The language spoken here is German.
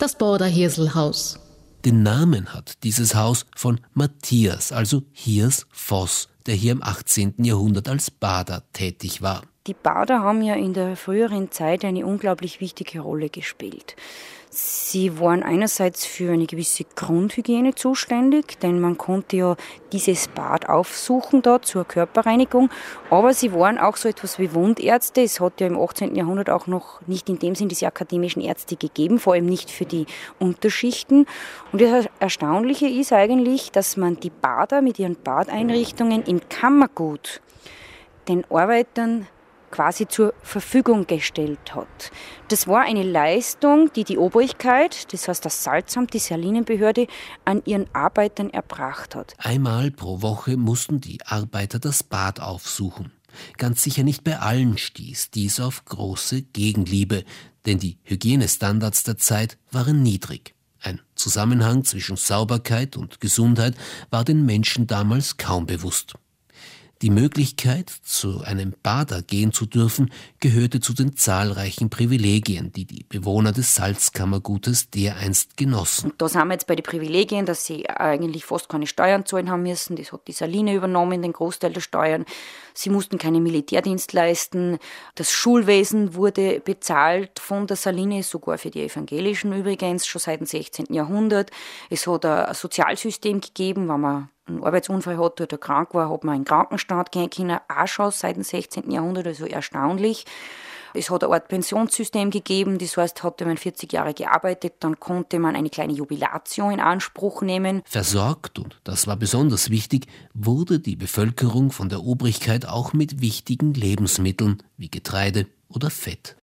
das Borderhirselhaus. Den Namen hat dieses Haus von Matthias, also Hirs Voss, der hier im 18. Jahrhundert als Bader tätig war. Die Bader haben ja in der früheren Zeit eine unglaublich wichtige Rolle gespielt. Sie waren einerseits für eine gewisse Grundhygiene zuständig, denn man konnte ja dieses Bad aufsuchen da zur Körperreinigung, aber sie waren auch so etwas wie Wundärzte. Es hat ja im 18. Jahrhundert auch noch nicht in dem Sinn diese akademischen Ärzte gegeben, vor allem nicht für die Unterschichten. Und das Erstaunliche ist eigentlich, dass man die Bader mit ihren Badeinrichtungen im Kammergut den Arbeitern quasi zur Verfügung gestellt hat. Das war eine Leistung, die die Obrigkeit, das heißt das Salzamt, die Salinenbehörde, an ihren Arbeitern erbracht hat. Einmal pro Woche mussten die Arbeiter das Bad aufsuchen. Ganz sicher nicht bei allen stieß dies auf große Gegenliebe, denn die Hygienestandards der Zeit waren niedrig. Ein Zusammenhang zwischen Sauberkeit und Gesundheit war den Menschen damals kaum bewusst. Die Möglichkeit, zu einem Bader gehen zu dürfen, gehörte zu den zahlreichen Privilegien, die die Bewohner des Salzkammergutes dereinst genossen. Und da sind wir jetzt bei den Privilegien, dass sie eigentlich fast keine Steuern zahlen haben müssen. Das hat die Saline übernommen, den Großteil der Steuern. Sie mussten keinen Militärdienst leisten. Das Schulwesen wurde bezahlt von der Saline, sogar für die Evangelischen übrigens, schon seit dem 16. Jahrhundert. Es hat ein Sozialsystem gegeben, wenn man einen Arbeitsunfall hatte oder krank war, hat man in den Krankenstand gehen können, auch schon seit dem 16. Jahrhundert, also erstaunlich. Es hat eine Art Pensionssystem gegeben, das heißt, hatte man 40 Jahre gearbeitet, dann konnte man eine kleine Jubilatio in Anspruch nehmen. Versorgt, und das war besonders wichtig, wurde die Bevölkerung von der Obrigkeit auch mit wichtigen Lebensmitteln wie Getreide oder Fett.